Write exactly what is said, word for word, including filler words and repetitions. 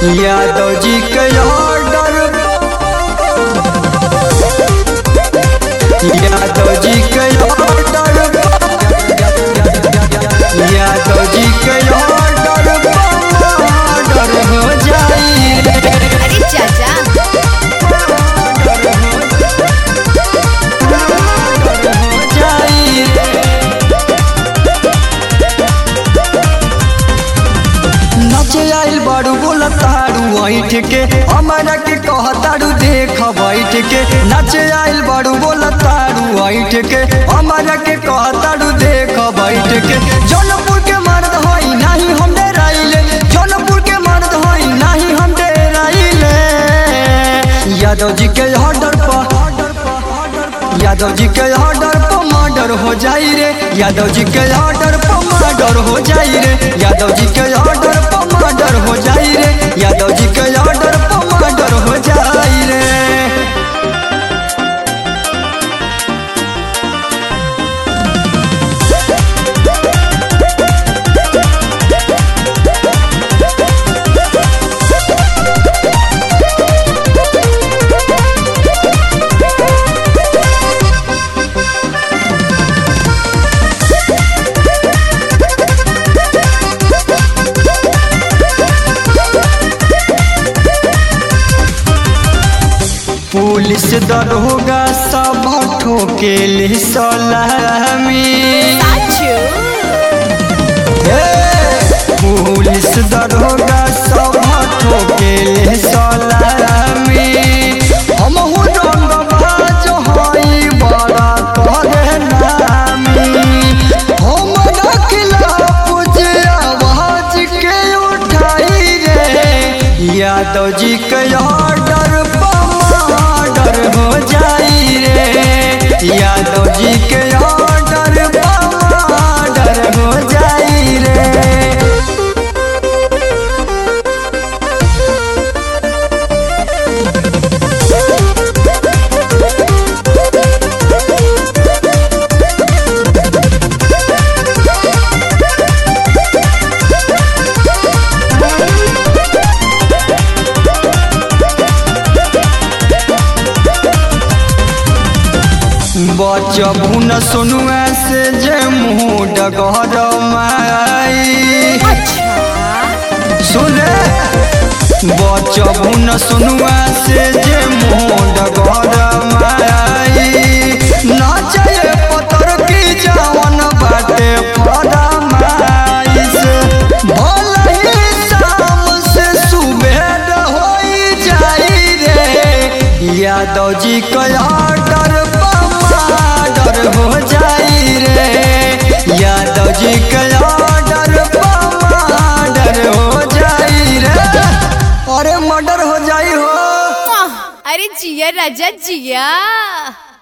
यादव जी के ऑर्डर यादव जी के ऑर्डर यादव जी के ऑर्डर ऑर्डर हो जाई रे। अरे चाचा आइल बारू बोला तारू ऐठ के हमारा के कह तारू देख बैठ के नाचे आइल बारू बोला तारू ऐठ के हमारा के कह तारू देख बैठ के जौनपुर के मर्द होई नहीं हम डराइले जौनपुर के मर्द होई नहीं हम डराइले यादव जी के ऑर्डर पर यादव जी के ऑर्डर पर मर्डर हो जाई रे यादव जी के ऑर्डर पर मर्डर हो जाई रे यादव जी के ऑर्डर पर मर्डर हो जाई रे यादव जी के ऑर्डर पर मर्डर हो जाई रे। पुलिस दरोगा सब ठोकेले सलामी पुलिस दरोगा सब ठोकेले सलामी हमहु रंगबाज हई बड़ा करे नामी हमरा खिलाफ जे आवाज के उठाई रे यादव जी के ऑर्डर हो जाई रे यादव जी के ऑर्डर ऑर्डर हो जाई रे। बचबू न सुनुआ से जे मुँह डगर माई सुने बचबू न सुनुआ से जे मुँह डगर माई नाचे पतर की जवन बाटे फड़ा माई से भले ही शाम से सुबेर होई जाई रे यादव जी का ऑर्डर हो जाई रे यादव जी के ऑर्डर मर्डर हो जाई रे अरे मर्डर हो जाई हो। अरे जिया राजा जिया।